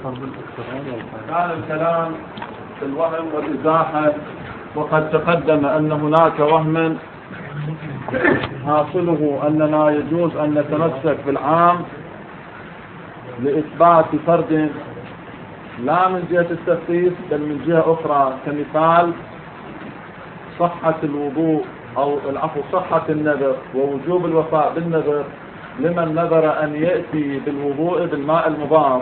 كان الكلام في الوهم والإزاحة، وقد تقدم أن هناك وهم حاصله أننا يجوز أن نتمسك بالعام لإثبات فرد لا من جهة التخصيص بل من جهة أخرى، كمثال صحة الوضوء أو العفو صحة النذر ووجوب الوفاء بالنذر لمن نذر أن يأتي بالوضوء بالماء المضاف،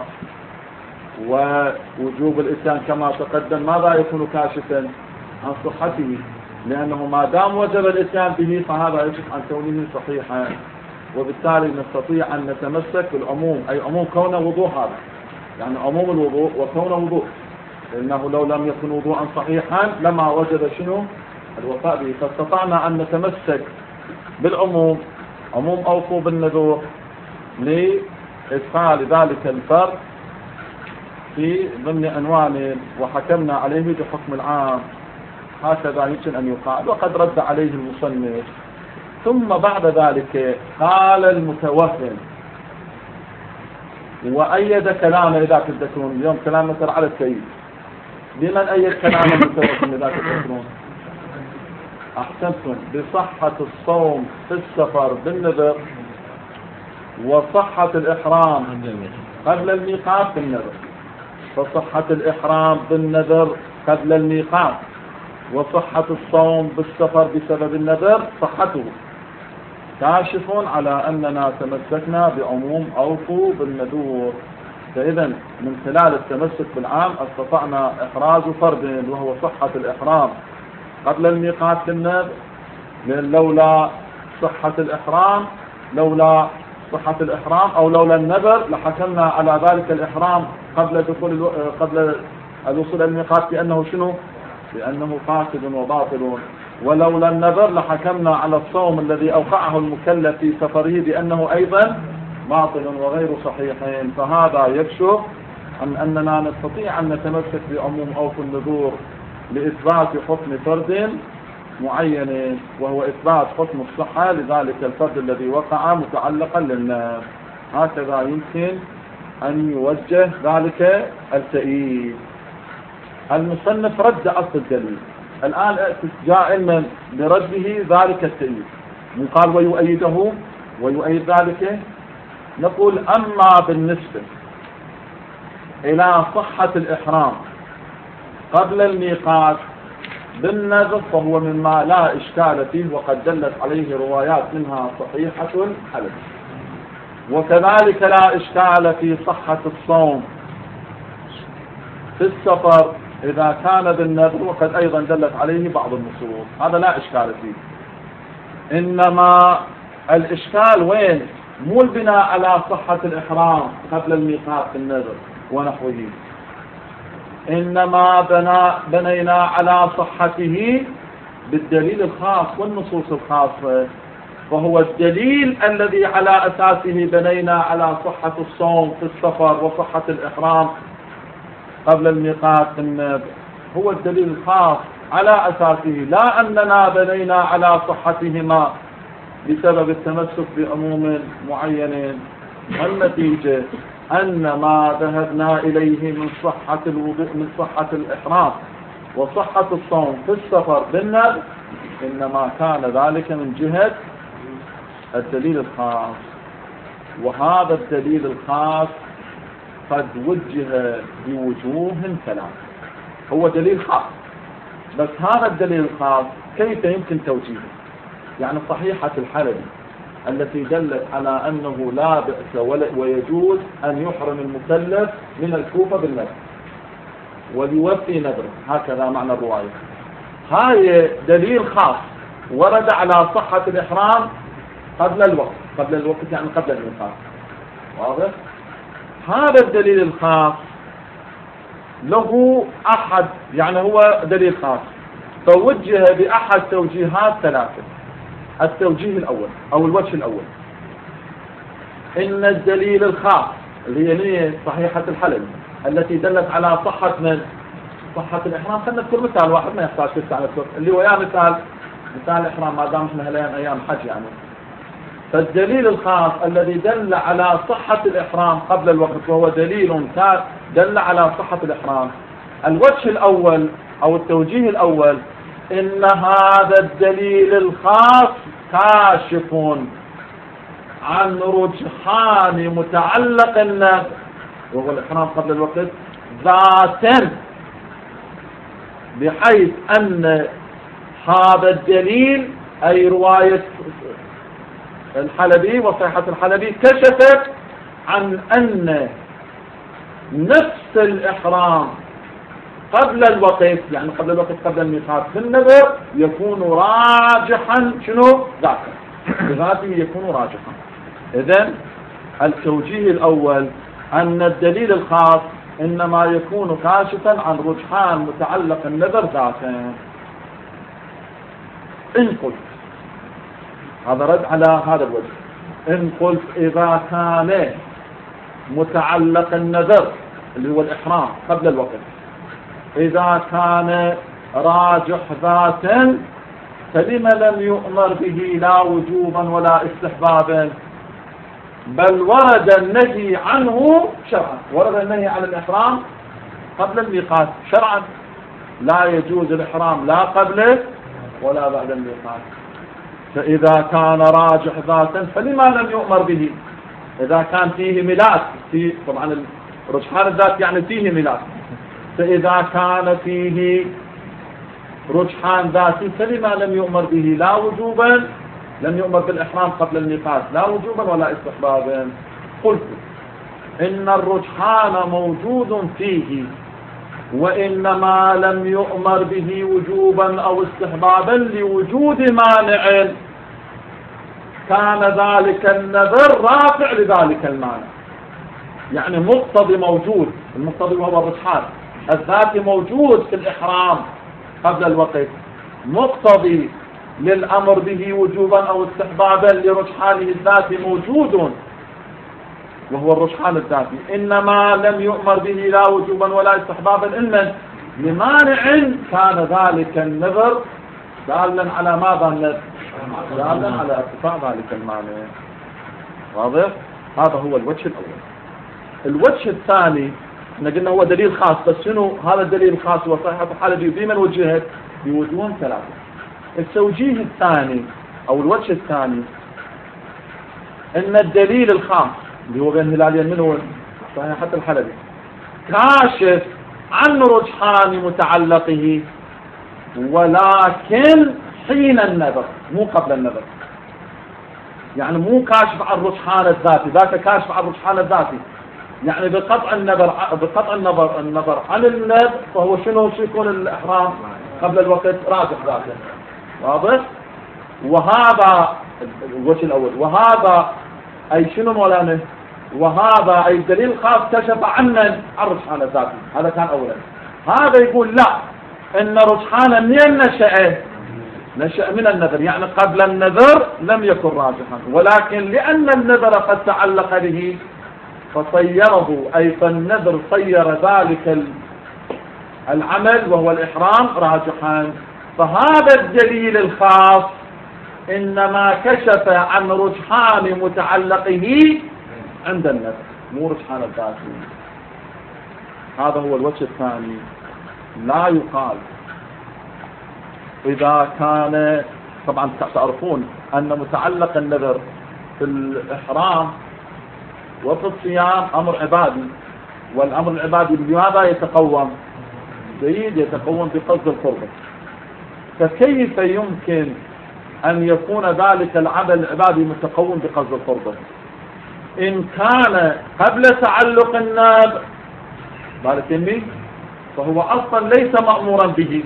ووجوب الإتيان كما تقدم ماذا يكون كاشفا عن صحته، لأنه ما دام وجب الإتيان به فهذا يكشف عن كونه صحيحا، وبالتالي نستطيع أن نتمسك بالعموم، أي عموم كونه وضوء، هذا يعني عموم الوضوء وكونه وضوء، لأنه لو لم يكن وضوءا صحيحا لما وجب شنو الوفاء به، فاستطعنا أن نتمسك بالعموم، عموم أوفوا بالنذور لإدخال ذلك الفرد في ضمن عنوان وحكمنا عليه بحكم العام، هكذا يمكن أن يقال، وقد رد عليه المصنف. ثم بعد ذلك قال المتوهم وأيد كلامه، إذا تذكرون اليوم كلام مثل على التأييد، بمن أيد كلام المتوهم إذا تذكرون؟ أحسنتم، بصحة الصوم في السفر بالنذر، وصحة الإحرام قبل الميقات بالنذر، فصحة الإحرام بالنذر قبل الميقات، وصحة الصوم بالسفر بسبب النذر صحته، كاشف على أننا تمسكنا بعموم أوفوا بالنذور. فإذا من خلال التمسك بالعام استطعنا إحراز فرد وهو صحة الإحرام قبل الميقات بالنذر، لأن لولا صحة الإحرام أو لولا النذر لحكمنا على ذلك الإحرام قبل الوصول إلى الميقات بأنه شنو؟ بأنه فاسد وباطل، ولولا النذر لحكمنا على الصوم الذي أوقعه المكلف في سفره بأنه أيضا باطل وغير صحيحين. فهذا يكشف عن أننا نستطيع أن نتمسك بعموم أوفوا النذور لإثبات حكم فرد معين، وهو إثبات حكم الصحة لذلك الفرد الذي وقع متعلقا للناس. هكذا يمكن أن يوجه ذلك التأييد. المصنف رد أصل الدليل، الآن جاء علما برده ذلك التأييد، من قال ويؤيده ويؤيد ذلك، نقول أما بالنسبة إلى صحة الإحرام قبل الميقات بالنذر فهو مما لا إشكال فيه، وقد دلت عليه روايات منها صحيحة الحدث، وكذلك لا إشكال في صحة الصوم في السفر إذا كان بالنذر، وقد أيضا دلت عليه بعض النصوص، هذا لا إشكال فيه. إنما الإشكال وين؟ مو البناء على صحة الإحرام قبل الميقات بالنذر ونحوه، إنما بنينا على صحته بالدليل الخاص والنصوص الخاصة، فهو الدليل الذي على أساسه بنينا على صحة الصوم في السفر وصحة الإحرام قبل الميقات بالنذر، هو الدليل الخاص على أساسه، لا أننا بنينا على صحتهما بسبب التمسك بعموم معين. والنتيجة أن ما ذهبنا إليه من صحة الوضوء من صحة الإحرام وصحة الصوم في السفر بالنذر إنما كان ذلك من جهة الدليل الخاص، وهذا الدليل الخاص قد وجه بوجوه ثلاث، هو دليل خاص، بس هذا الدليل الخاص كيف يمكن توجيهه؟ يعني صحيحة الحلبي التي دلت على أنه لا بأس ويجوز أن يحرم المكلف من الكوفة بالنذر وليوفي نذره، هكذا معنى الرواية. هاي دليل خاص ورد على صحة الإحرام قبل الوقت يعني قبل الميقات، واضح؟ هذا الدليل الخاص له أحد، يعني هو دليل خاص فوجه بأحد توجيهات ثلاثة. التوجيه الأول أو الوجه الأول، إن الدليل الخاص اللي هي صحيحة الحلم التي دلت على صحة الإحرام. خلنا نذكر مثال واحد ما يحتاج تسعة نذكر اللي هو مثال الإحرام، ما دام احنا هالأيام أيام حج، يعني فالدليل الخاص الذي دل على صحة الإحرام قبل الوقت وهو دليل دل على صحة الإحرام. الوجه الأول أو التوجيه الأول إن هذا الدليل الخاص كاشف عن رجحان متعلق النفس وهو الإحرام قبل الوقت ذاتا، بحيث أن هذا الدليل أي رواية الحلبي وصيحة الحلبي كشفت عن أن نفس الإحرام قبل الوقت، يعني قبل الوقت قبل الميقات في النذر يكون راجحا شنو ذاته بذاته يكون راجحا. إذن التوجيه الأول أن الدليل الخاص إنما يكون كاشفا عن رجحان متعلق النذر ذاته. إن قلت هذا رد على هذا الوجه، إن قلت إذا كان متعلق النذر اللي هو الإحرام قبل الوقت إذا كان راجح ذاتا فلما لم يؤمر به لا وجوبا ولا استحبابا، بل ورد النهي عنه شرعا، ورد النهي عن الإحرام قبل الميقات شرعا، لا يجوز الإحرام لا قبله ولا بعد الميقات. فإذا كان راجح ذاتا فلما لم يؤمر به؟ إذا كان فيه ملاك، طبعا الرجحان الذات يعني فيه ملاك، فإذا كان فيه رجحان ذاتي فلما لم يؤمر به لا وجوبا، لم يؤمر بالإحرام قبل الميقات لا وجوبا ولا استحبابا. قلت إن الرجحان موجود فيه، وإنما لم يؤمر به وجوبا أو استحبابا لوجود مانع كان ذلك النذر رافع لذلك المانع. يعني مقتضي موجود، المقتضي وهو الرجحان الذاتي موجود في الإحرام قبل الوقت، مقتضي للأمر به وجوبا أو استحبابا لرجحانه الذاتي موجود وهو الرجحان الذاتي، إنما لم يؤمر به لا وجوبا ولا استحبابا إلا لمانع كان ذلك النذر دالا على ماذا؟ دالا على ارتفاع ذلك المانع. واضح؟ هذا هو الوجه الأول. الوجه الثاني احنا قلنا هو دليل خاص، بس شنو هذا الدليل الخاص وصحيحة الحلبي بمن وجهت؟ بوجوه ثلاثة. التوجيه الثاني أو الوجه الثاني إن الدليل الخاص اللي هو بين هلالين منه صحيحة الحلبي كاشف عن رجحان متعلقه، ولكن حين النذر مو قبل النذر. يعني مو كاشف عن رجحان الذاتي، ذاك كاشف عن رجحان الذاتي، يعني بقطع النظر عن النذر فهو شنو يكون الإحرام قبل الوقت راجح ذاته. واضح؟ وهذا الوجه الأول. وهذا أي شنو مولانا؟ وهذا أي الدليل الخاص كشف عن الرجحان الذاتي، هذا كان أولا. هذا يقول لا، إن رجحانا منين نشأ من النذر، يعني قبل النذر لم يكن راجحا، ولكن لأن النذر قد تعلق به فصيره، أي فالنذر صير ذلك العمل وهو الإحرام راجحا. فهذا الدليل الخاص إنما كشف عن رجحان متعلقه عند النذر مو رجحان الذاتي. هذا هو الوجه الثاني. لا يقال إذا كان، طبعا تعرفون أن متعلق النذر في الإحرام وفي الصيام أمر عبادي، والأمر العبادي بماذا يتقوم؟ جيد، يتقوم بقصد القربة. فكيف يمكن أن يكون ذلك العمل العبادي متقوم بقصد القربة إن كان قبل تعلق الناب بالك فهو أصلا ليس مأمورا به،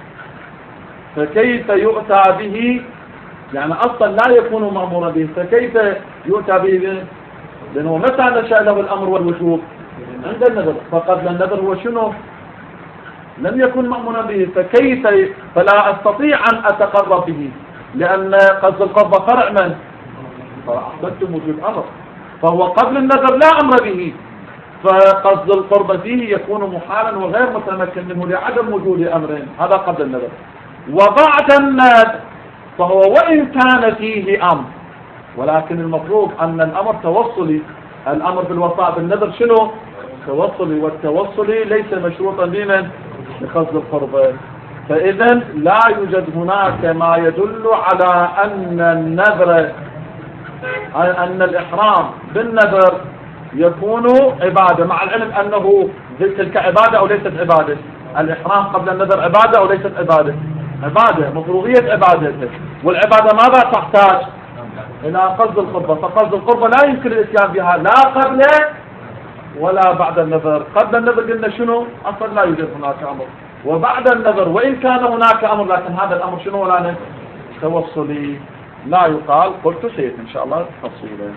فكيف يؤتى به؟ يعني أصلا لا يكون مأمورا به، فكيف يؤتى به؟ لأنه متى نشأ له الأمر والوجوب؟ عند النذر، فقبل النذر هو شنو؟ لم يكن مأمورا به، فكيف؟ فلا أستطيع أن أتقرب به، لأن قصد القربة فرع من؟ فأحببتم وجود أمر، فهو قبل النذر لا أمر به، فقصد القربة فيه يكون محالا وغير متمكن منه لعدم وجود أمر، هذا قبل النذر. وبعد النذر فهو وإن كان فيه أمر ولكن المفروض أن الأمر توصلي. الأمر في الوفاء بالنذر شنو؟ توصلي، والتوصلي ليس مشروطا بمن؟ بقصد القربة. فإذا لا يوجد هناك ما يدل على أن النذر، أن الإحرام بالنذر يكون عبادة، مع العلم أنه تلك عبادة أو ليست عبادة. الإحرام قبل النذر عبادة أو ليست عبادة؟ عبادة، مفروضية عبادته. والعبادة ماذا تحتاج؟ إلى قصد القربة. فقصد القربة لا يمكن الإتيان بها لا قبل ولا بعد النذر. قبل النذر قلنا شنو؟ أصلا لا يوجد هناك أمر. وبعد النذر وإن كان هناك أمر، لكن هذا الأمر شنو؟ ولا توصلي، لا يقال. قلت سيد إن شاء الله تفصيله.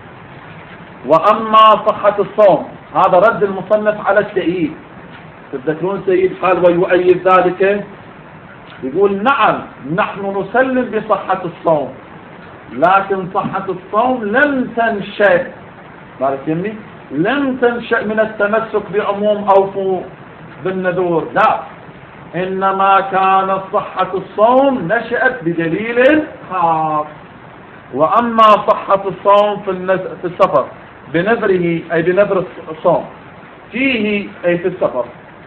وأما صحة الصوم، هذا رد المصنف على التأييد. تذكرون سيد قال ويؤيد ذلك، يقول نعم نحن نسلم بصحة الصوم، لكن صحة الصوم لم تنشأ، بارك يمي، لم تنشأ من التمسك بعموم أوفوا بالنذور، لا، إنما كانت صحة الصوم نشأت بدليل خاص. وأما صحة الصوم في السفر بنذره، أي بنذر الصوم فيه أي في السفر،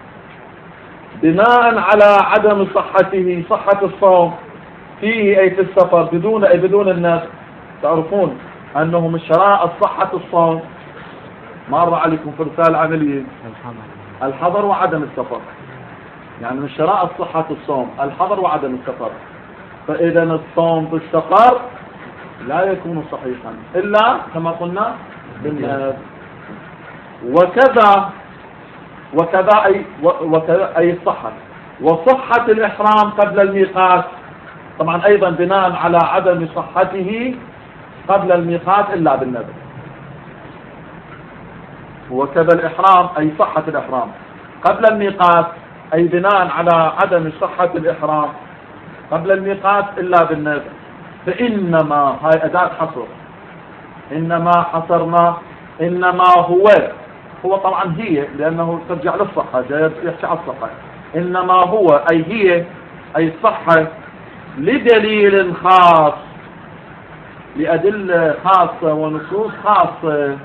بناء على عدم صحته، صحة الصوم فيه أي في السفر بدون النذر. تعرفون أنه من شرائط صحة الصوم، مر عليكم في رسالة عملية، الحضر وعدم السفر. يعني من شرائط صحة الصوم الحضر وعدم السفر. فإذا الصوم في السفر لا يكون صحيحا إلا كما قلنا بالنذر. وكذا أي الصحة. وصحة الإحرام قبل الميقات، طبعا أيضا بناء على عدم صحته قبل الميقات إلا بالنذر. وكذا الإحرام أي صحة الإحرام قبل الميقات، أي بناء على عدم صحة الإحرام قبل الميقات إلا بالنذر. فإنما هاي أداة حصر، إنما حصرنا، إنما هو طبعا هي، لأنه ترجع للصحة، جاي يحكي على الصحة. إنما هو أي هي أي الصحة لدليل خاص، لأدلة خاصة ونصوص خاصة،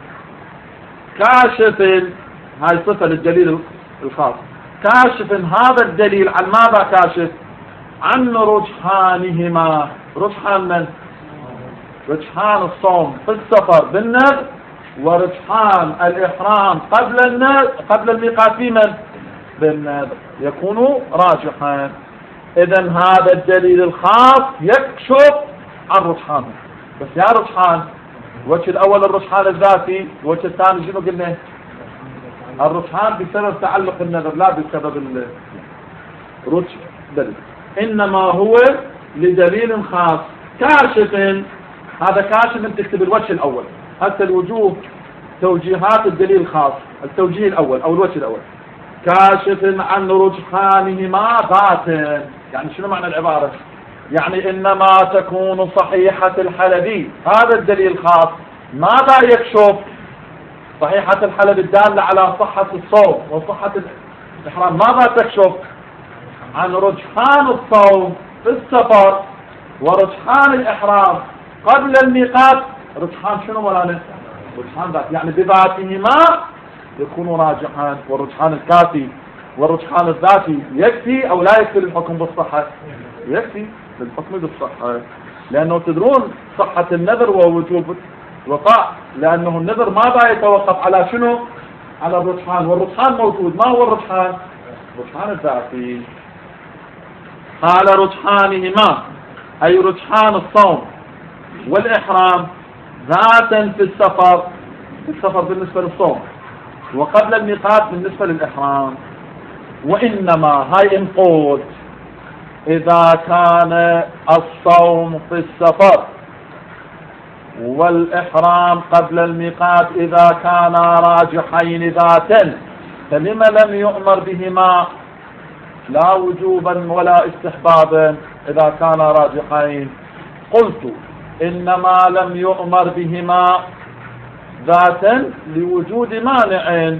كاشف، هاي صفة للدليل الخاص، كاشف هذا الدليل عن ماذا كاشف؟ عن رجحانهما. رجحان من؟ رجحان الصوم في السفر بالنذر، ورجحان الإحرام قبل الميقات في من؟ بالنذر، يكون راجحان. إذن هذا الدليل الخاص يكشف عن رجحانه. بس يا رجحان، الوجه الأول الرجحان الذاتي، الوجه الثاني شنو قلنا؟ الرجحان بسبب تعلق النذر لا بسبب الرجح دليل. إنما هو لدليل خاص كاشف. هذا كاشف تكتب الوجه الأول، حتى الوجوه توجيهات الدليل الخاص، التوجيه الأول أو الوجه الأول، كاشف عن رجحانهما ذاتا. يعني شنو معنى العبارة؟ يعني إنما تكون صحيحة الحلبي، هذا الدليل الخاص ماذا يكشف؟ صحيحة الحلب الدالة على صحة الصوم وصحة الإحرام ماذا تكشف؟ عن رجحان الصوم في السفر ورجحان الإحرام قبل الميقات. رجحان شنو مولانا؟ رجحان ذات، يعني بذاتهما يكون راجحان. والرجحان الكافي والرجحان الذاتي يكفي أو لا يكفي للحكم بالصحة؟ يكفي للحكم بالصحة، لأنه تدرون صحة النذر ووجوب الوقاء، لأنه النذر ماذا يتوقف على شنو؟ على الرجحان، والرجحان موجود. ما هو الرجحان؟ الرجحان الذاتي. قال رجحانهما أي رجحان الصوم والإحرام ذاتا في السفر، في السفر بالنسبة للصوم، وقبل الميقات بالنسبة للإحرام. وإنما هاي انقود إذا كان الصوم في السفر والإحرام قبل الميقات إذا كانا راجحين ذاتا، فلما لم يؤمر بهما لا وجوبا ولا استحبابا إذا كانا راجحين؟ قلت إنما لم يؤمر بهما ذاتا لوجود مانع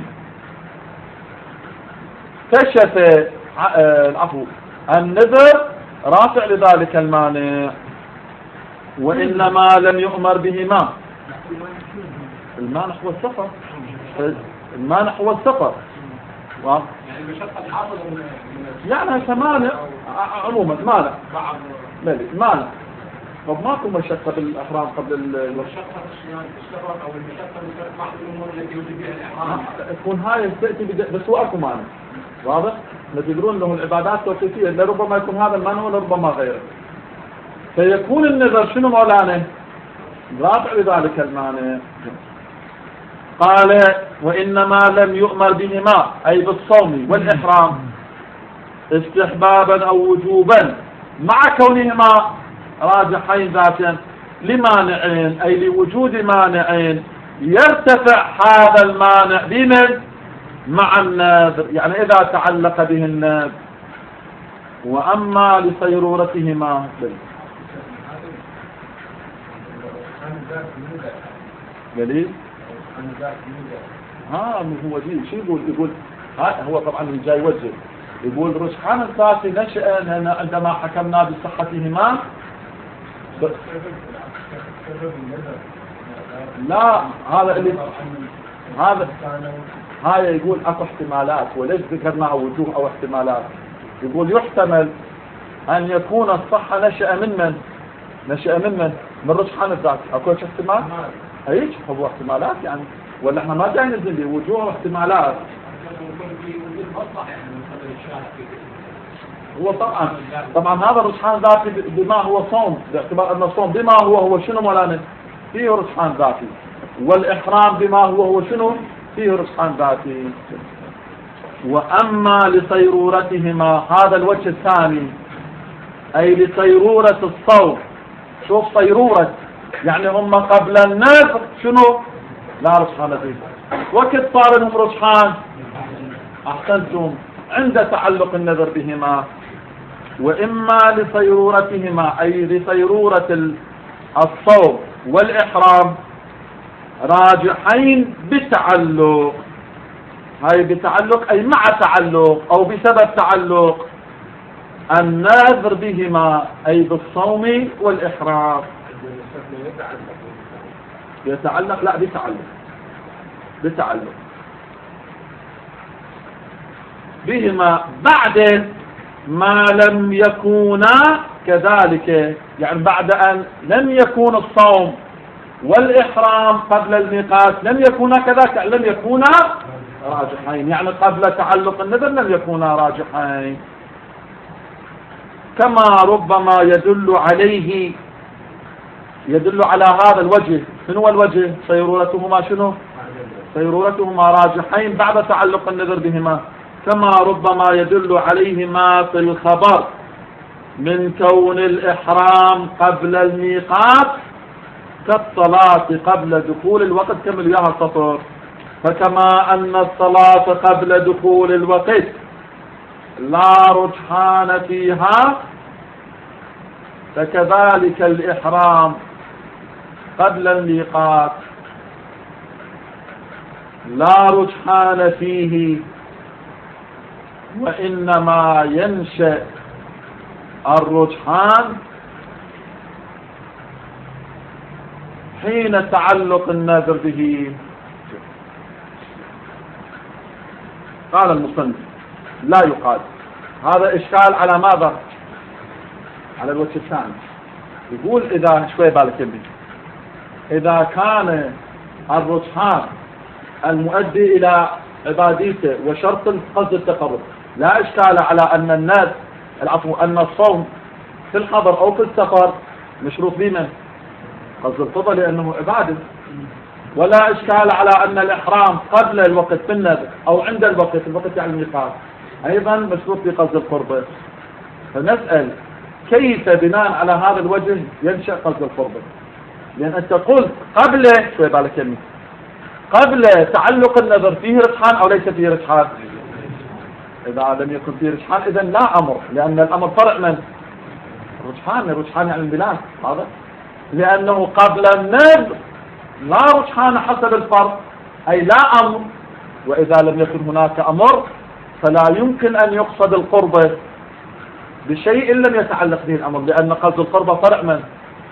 كشف العفو النذر رافع لذلك المانع. وإنما لم يؤمر بهما. المانع هو السفر، المانع هو السفر. يعني ثمانية عموما مانع مانع. طب ماكو مشقة بالإحرام قبل المشقة السفر أو المشقة بعض الأمور التي يوجد بها الإحرام تكون هاي تأتي بس هو أكو مانع واضح؟ تقولون له العبادات توقيفية، لربما يكون هذا المانع ولربما غيره. فيكون النذر شنو مولانا؟ رافع لذلك المانع. قال وإنما لم يؤمر بهما أي بالصوم والإحرام استحبابا أو وجوبا مع كونهما راجحين ذاتين لمانعين، أي لوجود مانعين يرتفع هذا المانع بمن؟ مع النذر، يعني إذا تعلق به النذر. وأما لصيرورتهما دليل هو دي شو يقول هو طبعا جاي وجه يقول رجحان الذاتي نشأ عندما حكمنا بصحتهما لا هذا اللي هذا يقول اكو احتمالات، وليش ذكرناها وجوه او احتمالات؟ يقول يحتمل ان يكون الصحة نشأ من رجحان الذاتي. اكو احتمال هيك هو احتمالات يعني، ولا احنا ما جاي ننزل به وجوه واحتمالات. هو طبعا هذا الرجحان ذاتي بما هو صوم، باعتبار ان الصوم بما هو شنو مولانا؟ فيه رجحان ذاتي، والاحرام بما هو شنو؟ فيه رجحان ذاتي. واما لصيرورتهما هذا الوجه الثاني، اي لصيرورة الصوم. شوف صيرورة يعني هم قبل النذر شنو؟ لا رجحان فيه، وقت صار لهم رجحان احسنتم عند تعلق النذر بهما. واما لصيرورتهما اي لصيرورة الصوم والاحرام راجحين بتعلق، هاي بتعلق اي مع تعلق او بسبب تعلق النذر بهما، اي بالصوم والاحرام. يتعلق لا بتعلق بهما بعد ما لم يكونا كذلك، يعني بعد أن لم يكون الصوم والإحرام قبل الميقات لم يكونا كذلك، لم يكونا راجحين، يعني قبل تعلق النذر لم يكونا راجحين. كما ربما يدل على هذا الوجه. شنو الوجه؟ صيرورتهما شنو؟ صيرورتهما راجحين بعد تعلق النذر بهما، كما ربما يدل عليهما في الخبر من كون الإحرام قبل الميقات كالصلاة قبل دخول الوقت. كمل وياها السطر. فكما أن الصلاة قبل دخول الوقت لا رجحان فيها، فكذلك الإحرام قبل الميقات لا رجحان فيه، وإنما ينشأ الرجحان حين تعلق النذر به. قال المصنف لا يقال. هذا إشكال على ماذا؟ على الوجه الثاني. يقول إذا شوي بالك يمين، إذا كان الرجحان المؤدي إلى عباديته وشرط قصد التقرب لا إشكال على أن الناس أن الصوم في الحضر أو في السفر مشروط بمن؟ قصد الفضل لأنه عبادة. ولا إشكال على أن الإحرام قبل الوقت في النذر أو عند الوقت يعني الميقات أيضا مشروط بقصد القربة. فنسأل كيف بناء على هذا الوجه ينشأ قصد القربة؟ لأن أنت قلت قبل شوي بالك يمين قبل تعلق النذر فيه رجحان أو ليس فيه رجحان؟ إذا لم يكن فيه رجحان إذن لا أمر، لأن الأمر فرع من رجحان يعني البلاد هذا، لأنه قبل النذر لا رجحان حسب الفرق أي لا أمر. وإذا لم يكن هناك أمر فلا يمكن أن يقصد القربة بشيء لم يتعلق به الأمر، لأن قصد القربة فرع من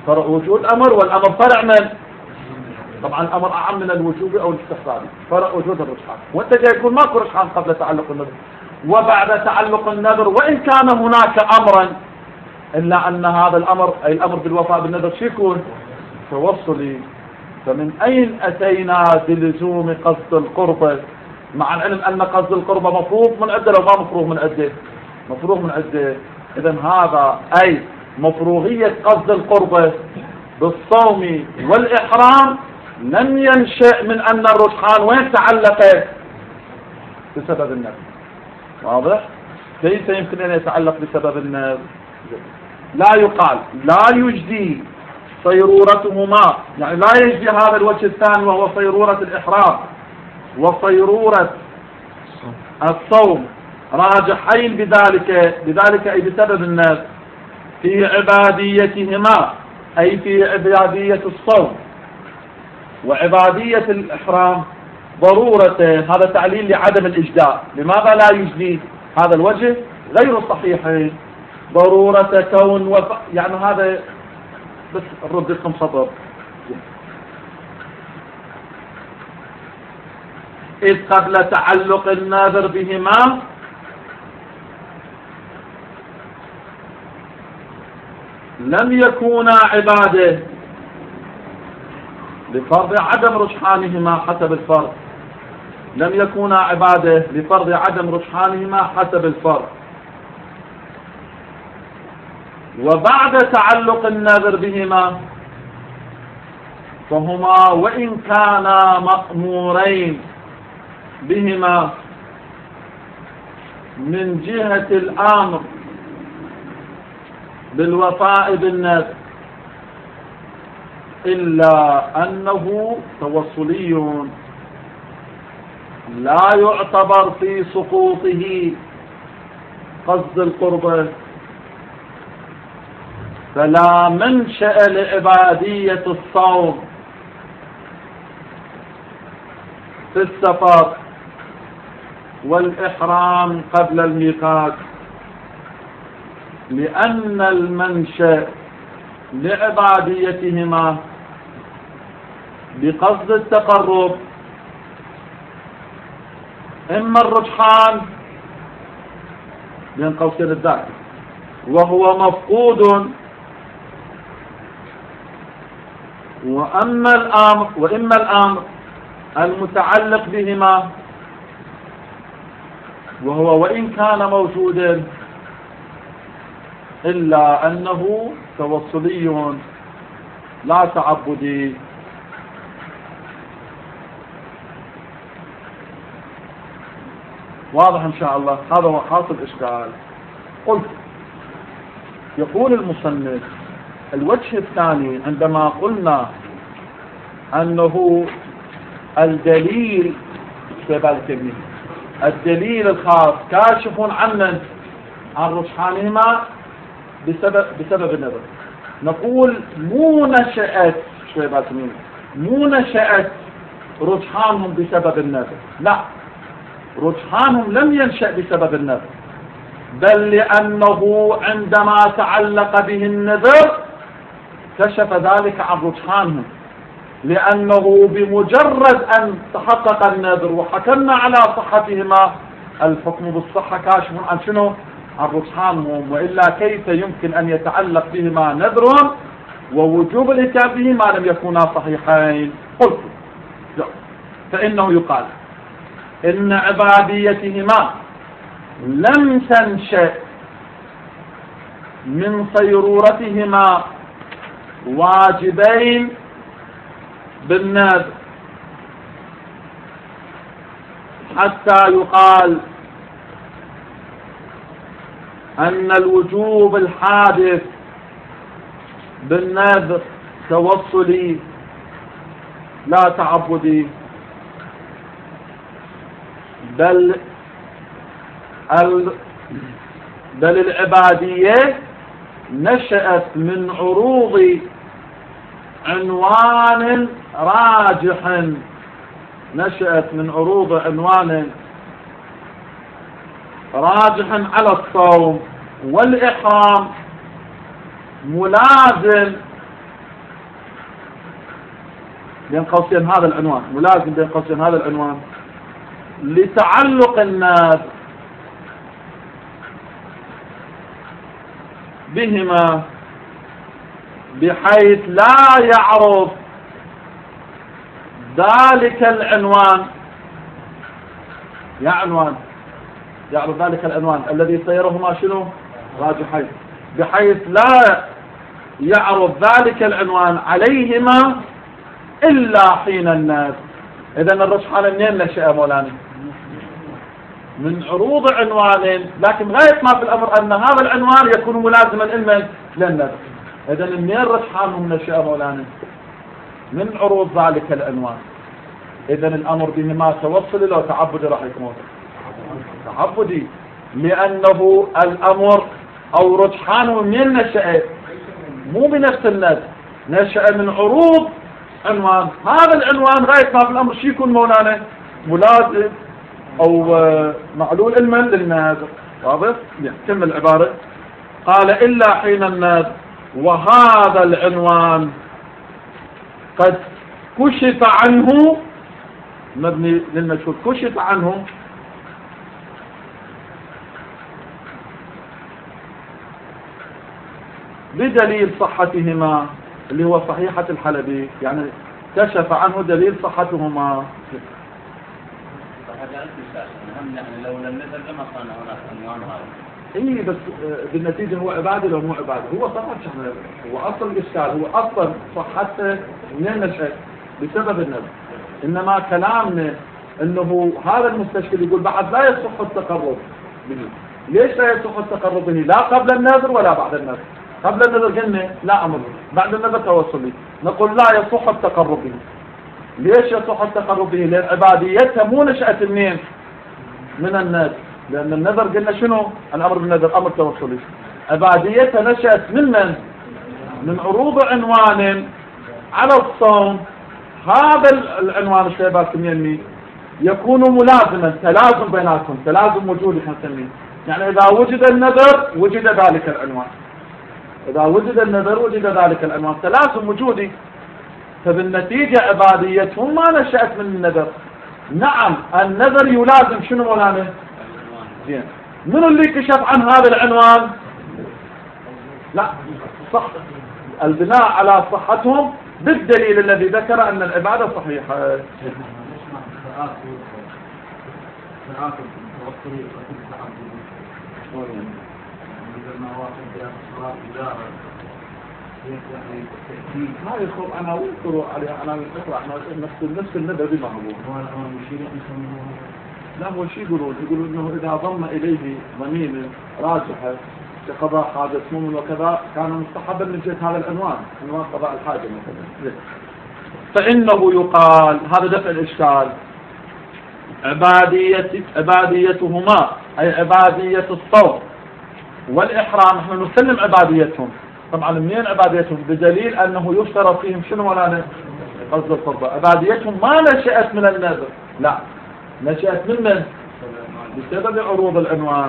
فرع وجود أمر، والأمر فرع من؟ طبعا الأمر أعم من الوجوب أو الاستحبابي، فرع وجود الرجحان. وأنت جاي يقول ماكو رجحان قبل تعلق النذر وبعد تعلق النذر، وإن كان هناك أمرا، إلا أن هذا الأمر أي الأمر بالوفاء بالنذر شو يكون؟ توصلي. فمن أين أتينا بلزوم قصد القربة، مع العلم أن قصد القربة مفروض من عدة لو ما مفروض من عدة؟ مفروض من عدة. إذن هذا أي مفروغية قصد القربة بالصوم والإحرام لم ينشأ من أن الرجحان وين تعلق؟ بسبب النذر. واضح؟ كيف يمكن أن يتعلق بسبب النذر؟ لا يقال لا يجدي صيرورتهما، يعني لا يجدي هذا الوجه الثاني وهو صيرورة الإحرام وصيرورة الصوم راجحين بذلك أي بسبب النذر في عباديتهما، أي في عبادية الصوم وعبادية الإحرام ضرورة. هذا تعليل لعدم الإجداء. لماذا لا يجدي هذا الوجه؟ غير صحيح. ضرورة كون يعني هذا بس نرد لكم سطر. إذ قبل تعلق الناذر بهما لم يكونا عباده لفرض عدم رجحانهما حسب الفرض، لم يكونا عباده لفرض عدم رجحانهما حسب الفرض. وبعد تعلق النذر بهما فهما وإن كانا مأمورين بهما من جهة الأمر بالوفاء بالنذر، إلا أنه توصلي لا يعتبر في سقوطه قصد القربة، فلا منشأ لعبادية الصوم في السفر والإحرام قبل الميقات، لأن المنشأ لعباديتهما بقصد التقرب إما الرجحان بين قوسين الذات وهو مفقود، وإما الأمر المتعلق بهما وهو وإن كان موجودا إلا أنه توصلي لا تعبدي. واضح إن شاء الله؟ هذا هو حاصل إشكال. قلت يقول المصنف الوجه الثاني عندما قلنا أنه الدليل الدليل الخاص كاشف عن رجحانهما بسبب النذر، نقول مو نشأت رجحانهم بسبب النذر، لا، رجحانهم لم ينشأ بسبب النذر، بل لأنه عندما تعلق به النذر كشف ذلك عن رجحانهم، لأنه بمجرد أن تحقق النذر وحكمنا على صحتهما الحكم بالصحة كاشف عن شنو؟ عن رجحانهم، وإلا كيف يمكن أن يتعلق بهما نذر ووجوب الإتيان به ما لم يكونا صحيحين؟ قلت فإنه يقال إن عباديتهما لم تنشأ من صيرورتهما واجبين بالنذر حتى يقال أن الوجوب الحادث بالنذر توصلي لا تعبدي، بل العبادية نشأت من عروض عنوان راجح، نشأت من عروض عنوان راجح على الصوم والإحرام ملازم بين قوسين هذا العنوان، ملازم بين قوسين هذا العنوان لتعلق الناس بهما بحيث لا يعرض ذلك العنوان يعرض ذلك العنوان الذي سيرهما شنو راجحين، بحيث لا يعرض ذلك العنوان عليهما إلا حين الناس. إذن الرجحان منين نشأ مولانا؟ من عروض عنوان، لكن غاية ما في الأمر أن هذا العنوان يكون ملازما للنذر. إذن منين رجحانهم نشأ مولانا؟ من عروض ذلك العنوان. إذن الأمر بهما توصل له تعبدي راح يكون تعبدي، لأنه الأمر أو رجحانه من نشأ مو بنفس النذر، نشأ من عروض عنوان. هذا العنوان غاية ما في الأمر شو يكون مولانا؟ ملازم أو معلول علما للنذر. واضح؟ كمل العبارة. قال إلا حين النذر، وهذا العنوان قد كشف عنه، مبني للمجهول، كشف عنه بدليل صحتهما اللي هو صحيحة الحلبي، يعني كشف عنه دليل صحتهما. لو لم نزل لما كان هناك عنوان هذا. اي بس بالنتيجة هو عبادة لو مو عبادة، هو صحة هو أصل الإشكال، هو أصلا صحته منين نشأت؟ بسبب النذر. إنما كلامنا إنه هذا المستشكل يقول بعد لا يصح التقرب به. ليش لا يصح التقرب به؟ لا قبل النذر ولا بعد النذر. قبل النذر قلنا لا أمر، بعد النذر توصلي، نقول لا يصح التقرب به. ليش يصح التقرب به؟ لأن عباديتها مو نشأت منين؟ من النذر، لأن النذر قلنا شنو؟ الأمر بالنذر أمر توصلي. عباديتها نشأت من عروض عنوان على الصوم. هذا العنوان الشيبات منين يكون ملازما، تلازم بيناتهم، تلازم وجودي نسميه. يعني إذا وجد النذر وجد ذلك العنوان، إذا وجد النذر وجد ذلك العنوان، تلازم وجودي. فبالنتيجة عباديتهم ما نشأت من النذر. نعم النذر يلازم شنو مولانا؟ زين، من اللي كشف عن هذا العنوان؟ لا صح، البناء على صحتهم بالدليل الذي ذكر أن العبادة صحيحة. ما يخوف أنا ويذكروا عليها أنا أقرأ نفس الندى بما هو. لا هو شيء يقولون إنه إذا ضم إليه ضمير راجحة كقضاء حاجة سموم وكذا كان مستحبا من جهة هذا العنوان، عنوان قضاء الحاجة مثلا. فإنه يقال هذا دفع الإشكال عباديتهما أي عبادية الصوم والإحرام نحن نسلم عباديتهم. طبعا منين عباديتهم؟ بدليل أنه يشترط فيهم شنو ولا قصد القربة. عباديتهم ما نشأت من النذر، لا نشأت من بسبب عروض العنوان.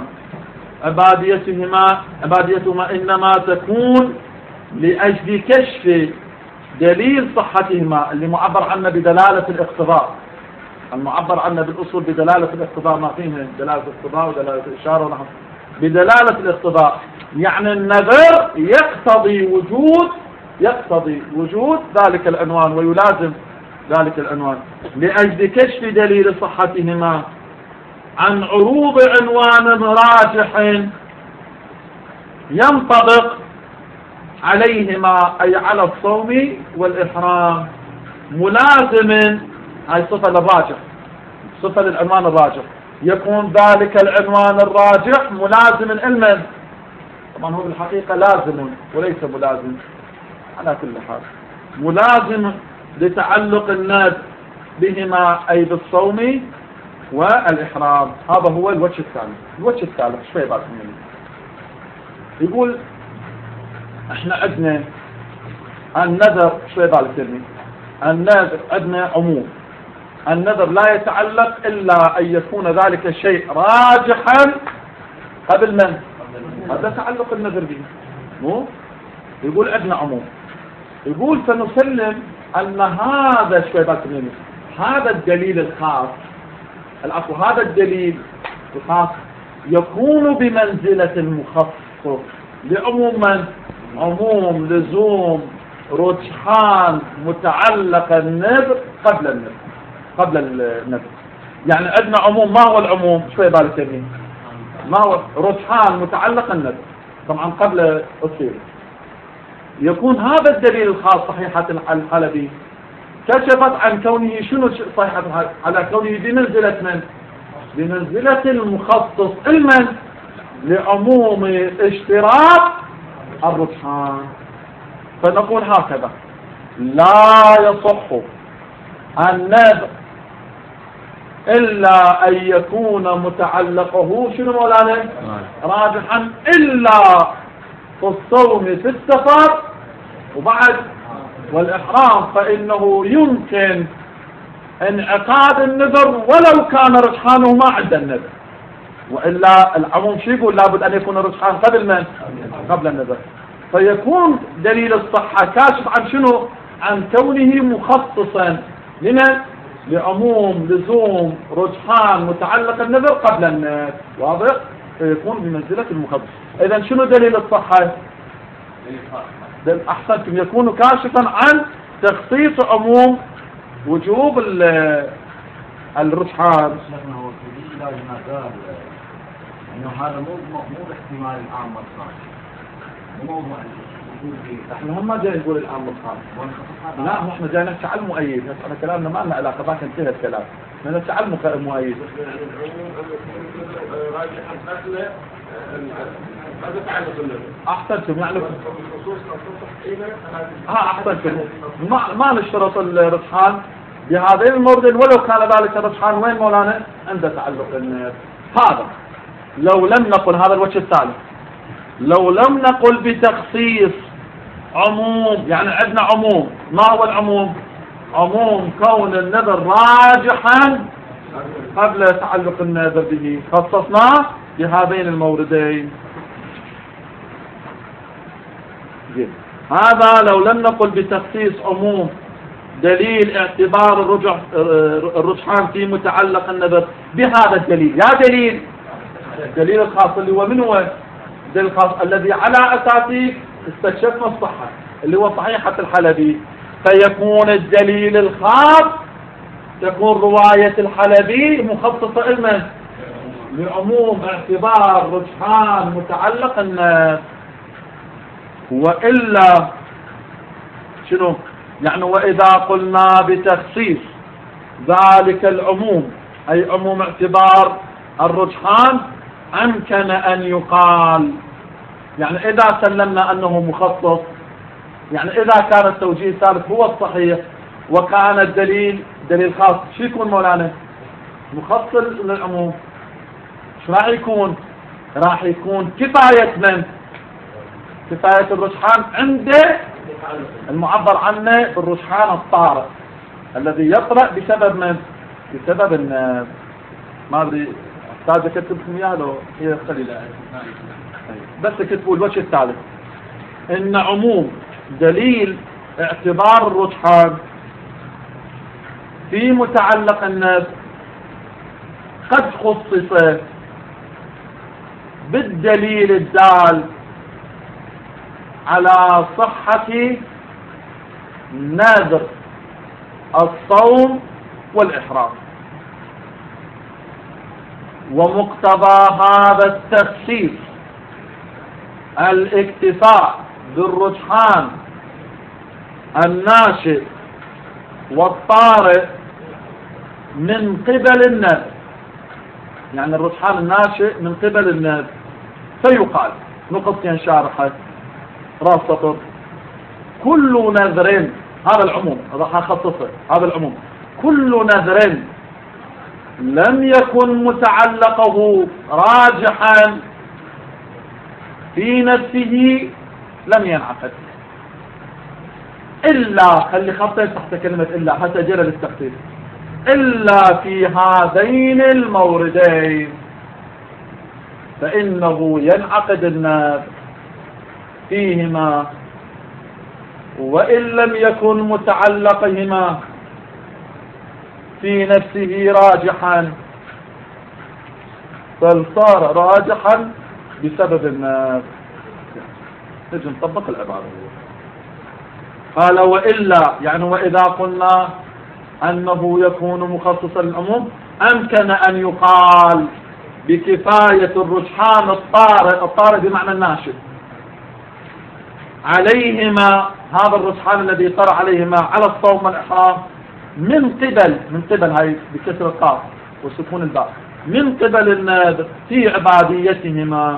عباديتهما إنما تكون لأجل كشف دليل صحتهما اللي معبر عنه بدلالة الاقتضاء، المعبر عنه بالأصول بدلالة الاقتضاء، ما فيه دلالة الاقتضاء ودلالة الإشارة ونحن بدلالة الاقتضاء. يعني النذر يقتضي وجود ذلك العنوان ويلازم ذلك العنوان لأجل كشف دليل صحتهما عن عروض عنوان راجح ينطبق عليهما أي على الصوم والإحرام ملازم، هاي صفة للراجح، صفة للعنوان الراجح، يكون ذلك العنوان الراجح ملازم علما. طبعا هو بالحقيقة لازم وليس ملازم، على كل حال ملازم لتعلق النذر بهما أي بالصوم والإحرام. هذا هو الوجه الثالث. الوجه الثالث شوي بعد منه يقول احنا عندنا النذر شوي بعد كلمة النذر عندنا عموم. النذر لا يتعلق إلا أن يكون ذلك الشيء راجحا قبل من؟ هذا تعلق النذر به. مو يقول عندنا عموم، يقول فنسلم أن هذا هذا الدليل الخاص، العفو، هذا الدليل الخاص يكون بمنزلة المخصص لعموما عموم لزوم رجحان متعلق النذر قبل النذر. يعني عندنا عموم، ما هو العموم؟ شوي بالك يمين، ما هو رجحان متعلق النذر طبعا قبل الصيغة. يكون هذا الدليل الخاص صحيحة الحلبي كشفت عن كونه شنو صحيحة على كونه بمنزلة من؟ بمنزلة المخصص المن لعموم اشتراك الرجحان. فنقول هكذا: لا يصح النذر إلا أن يكون متعلقه شنو مولانا؟ راجحا إلا في الصوم في السفر وبعد والإحرام، فإنه يمكن انعقاد النذر ولو كان رجحانه ما عند النذر، وإلا العموم شو يقول؟ لابد أن يكون الرجحان قبل من؟ قبل النذر. فيكون دليل الصحة كاشف عن شنو؟ عن كونه مخصصا لمن؟ لعموم لزوم رجحان متعلق النذر قبل النذر. واضح؟ فيكون بمنزلة المخصص. إذا شنو دليل الصحة؟ أحسنتم، يكون كاشفا عن تخصيص عموم وجوب الرجحان. انه هذا مو باحتمال العام والخاص، مو موضوع احنا هم جاي نقول العام والخاص، لا احنا جاي نحكي على المؤيد. احنا كلامنا ما لنا علاقه، ذاك انتهى الكلام، احنا نحكي على المؤيد. احسنتم، يعني احسنتم، ما نشترط الرجحان بهذين الموردين ولو كان ذلك الرجحان وين مولانا؟ عند تعلق هذا. لو لم نقل هذا الوجه الثالث، لو لم نقل بتخصيص عموم، يعني عندنا عموم، ما هو العموم؟ عموم كون النذر راجحا قبل تعلق النذر به، خصصناه بهذين الموردين. هذا لو لم نقل بتخصيص عموم دليل اعتبار الرجحان في متعلق النذر بهذا الدليل. يا دليل الخاص اللي هو من هو؟ الدليل الخاص الذي على أساسه استكشفنا الصحة اللي هو صحيحة الحلبي. فيكون الدليل الخاص تكون رواية الحلبي مخصصة لمن؟ لعموم اعتبار رجحان متعلق النذر. وإلا شنو؟ يعني وإذا قلنا بتخصيص ذلك العموم أي عموم اعتبار الرجحان أمكن أن يقال، يعني إذا سلمنا أنه مخصص، يعني إذا كان التوجيه الثالث هو الصحيح وكان الدليل دليل خاص، شو يكون مولانا؟ مخصص للعموم. شو راح يكون؟ راح يكون كفاية من؟ كفاية الرجحان عنده المعبر عنه بالرجحان الطارئ الذي يطرأ بسبب من؟ بسبب النذر. ما أدري أحتاج أكتب لكم إياه لو هي قليلة، بس كتبوا الوجه الثالث إن عموم دليل اعتبار الرجحان في متعلق النذر قد خصص بالدليل الدال على صحة نذر الصوم والإحرام. ومقتضى هذا التخصيص الاكتفاء بالرجحان الناشئ والطارئ من قبل النذر، يعني الرجحان الناشئ من قبل النذر. فيقال نقطتين شارحة راس سطر: كل نذر، هذا العموم راح اخصصه، هذا العموم، كل نذر لم يكن متعلقه راجحا في نفسه لم ينعقد إلا، خلي خطين تحت كلمة إلا حتى جرى للتخصيص، إلا في هذين الموردين فإنه ينعقد النذر فيهما وإن لم يكن متعلقهما في نفسه راجحا، بل صار راجحا بسبب الناس. نجي نطبق العبارة. قال وإلا، يعني وإذا قلنا أنه يكون مخصصا للعموم، أمكن أن يقال بكفاية الرجحان الطارئ بمعنى الناشئ عليهما، هذا الرجحان الذي طرأ عليهما على الصوم والإحرام من قبل هاي بكسر القاف وسكون الباء، من قبل النذر في عباديتهما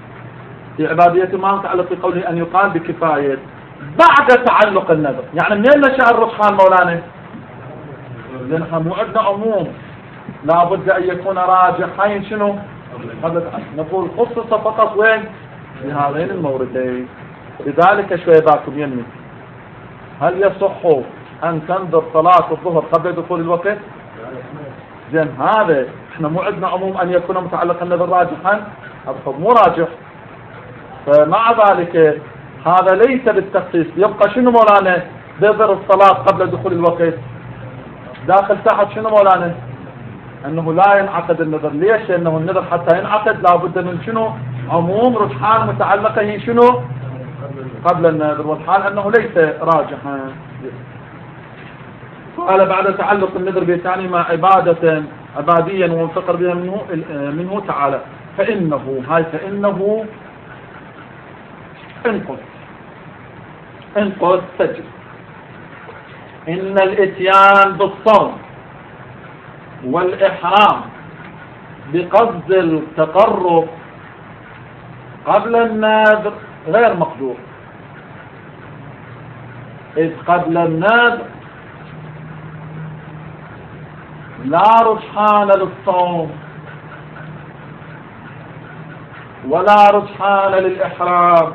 متعلق بقوله أن يقال بكفاية بعد تعلق النذر. يعني منين نشأ الرجحان مولانا؟ لأنها مو عندنا عموم، لا بد أن يكون راجحين شنو؟ نقول خصص فقط وين؟ بهذين الموردين. لذلك شوي باكم يمي، هل يصح أن تنذر صلاة الظهر قبل دخول الوقت؟ زين، هذا احنا مو عندنا عموم أن يكون متعلقا النذر راجحا، هذا مو راجح. فمع ذلك هذا ليس بالتخصيص، يبقى شنو مولانا؟ نذر الصلاة قبل دخول الوقت داخل تحت شنو مولانا؟ أنه لا ينعقد النذر. ليش؟ لأنه النذر حتى ينعقد لابد من شنو؟ عموم رجحان متعلقه شنو؟ قبل النذر، والحال أنه ليس راجحا. قال بعد تعلق النذر بثاني ما عباديا ومفتقر بها منه تعالى، فإنه انقذ سجل إن الإتيان بالصوم والإحرام بقصد التقرب قبل النذر غير مقدور، إذ قبل النذر لا رجحان للصوم ولا رجحان للإحرام،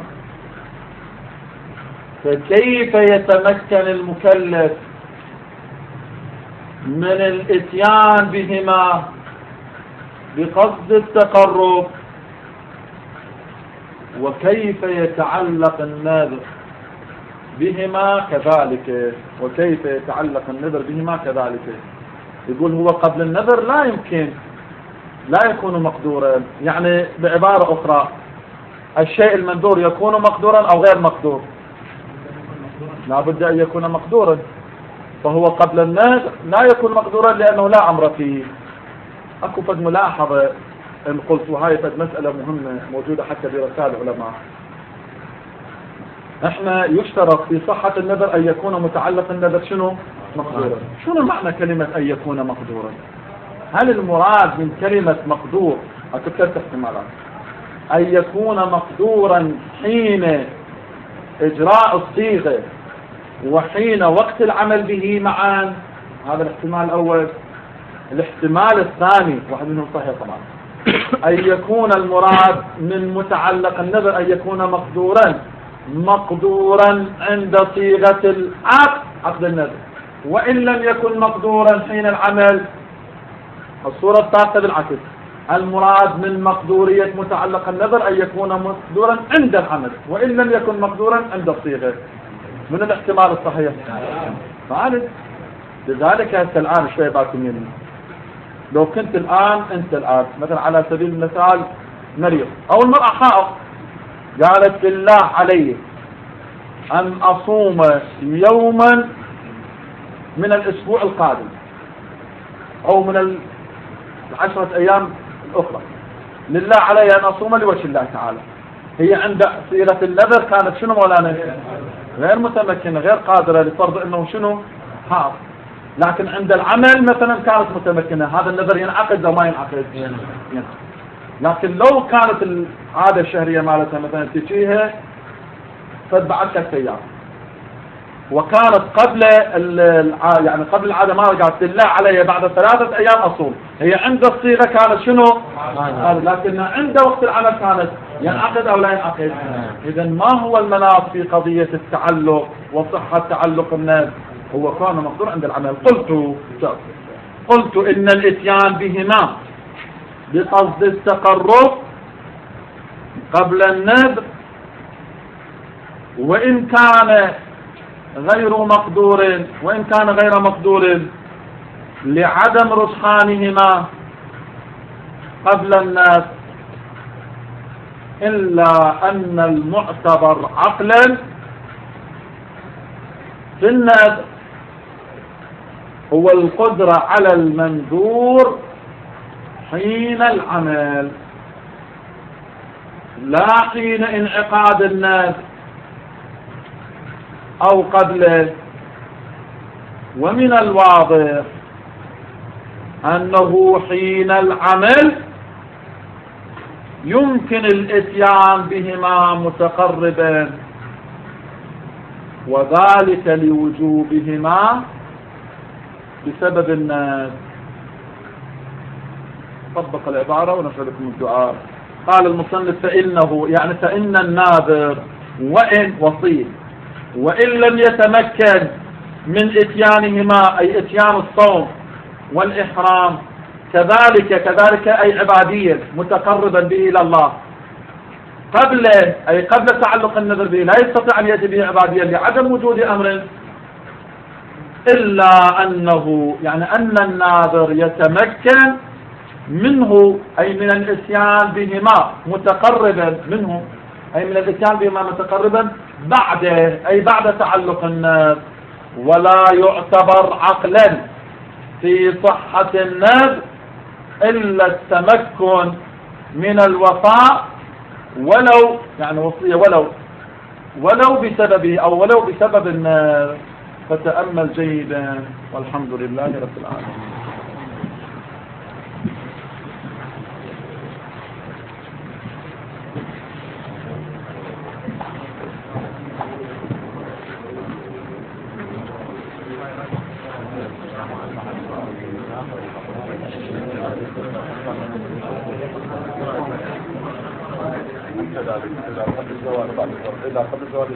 فكيف يتمكن المكلف من الاتيان بهما بقصد التقرب، وكيف يتعلق النذر بهما كذلك، يقول هو قبل النذر لا يمكن، لا يكون مقدورا. يعني بعبارة أخرى، الشيء المنذور يكون مقدورا أو غير مقدور؟ لا بد أن يكون مقدورا. فهو قبل النذر لا يكون مقدورا لأنه لا أمر فيه. أكو فد ملاحظة إن قلت، وهي فد مسألة مهمة موجودة حتى برسائل العلماء. احنا يشترط في صحة النذر أن يكون متعلق النذر شنو؟ مقدورا. شنو معنى كلمة أن يكون مقدورا؟ هل المراد من كلمة مقدور أكو ثلاث احتمالات: أن يكون مقدورا حين إجراء الصيغة وحين وقت العمل به معا، هذا الاحتمال الأول. الاحتمال الثاني، واحد منهم صحيح طبعا، أن يكون المراد من متعلق النذر أن يكون مقدورا عند صيغة العقد، عقد النذر، وإن لم يكن مقدورا حين العمل. الصورة الثالثة بالعكس، المراد من مقدورية متعلق النذر أن يكون مقدورا عند العمل، وإن لم يكن مقدورا عند الصيغة. من الاحتمال الصحيح فعلا. لذلك هسه الآن شوي باكم يمين، لو كنت أنت الآن مثلا على سبيل المثال مريض أو المرأة حائض، قالت بالله علي أن أصوم يوما من الأسبوع القادم أو من 10 أيام الأخرى، لله علي أن أصوم لوجه الله تعالى. هي عند صيغة النذر كانت شنو مولانا؟ غير متمكنة، غير قادرة لفرض أنه شنو؟ حائض. لكن عند العمل مثلا كانت متمكنة، هذا النذر ينعقد أو ما ينعقد؟ لكن لو كانت العادة الشهرية مالتها مثلا تجيها فبعد 3 أيام، وكانت قبل يعني قبل العادة ما رجعت لله علي بعد 3 أيام أصوم، هي عند الصيغة كانت شنو؟ لكن عند وقت العمل كانت ينعقد أو لا ينعقد؟ إذا ما هو المناط في قضية التعلق وصحة تعلق النذر؟ هو كان مقدور عند العمل. قلت إن الإتيان بهما بقصد التقرب قبل النذر، وإن كان غير مقدور، وإن كان غير مقدور لعدم رجحانهما قبل الناس، إلا أن المعتبر عقلا في النذر هو القدرة على المنذور حين العمل لا حين انعقاد النذر أو قبله. ومن الواضح أنه حين العمل يمكن الاتيان بهما متقربا، وذلك لوجوبهما بسبب النذر. طبق العبارة ونسألكم الدعاء. قال المصنف فإنه يعني فإن الناذر وإن وصيل وإن لم يتمكن من اتيانهما أي اتيان الصوم والإحرام كذلك أي عبادية متقربا به إلى الله قبله أي قبل تعلق النذر به، لا يستطيع أن يأتي به عبادية لعدم وجود أمر، إلا أنه يعني أن الناذر يتمكن منه أي من الاتيان بهما متقربا منه أي من الاتيان بهما متقربا بعده أي بعد تعلق النذر، ولا يعتبر عقلا في صحة النذر إلا التمكن من الوفاء ولو يعني وصية ولو بسببه أو ولو بسبب النذر. فتأمل جيدا، والحمد لله رب العالمين. إلى قبل زوال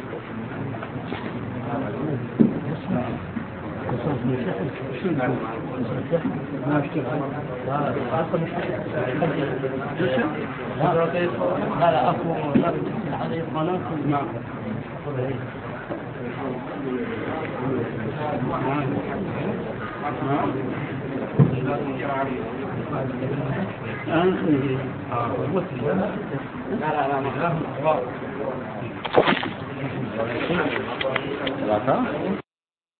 لا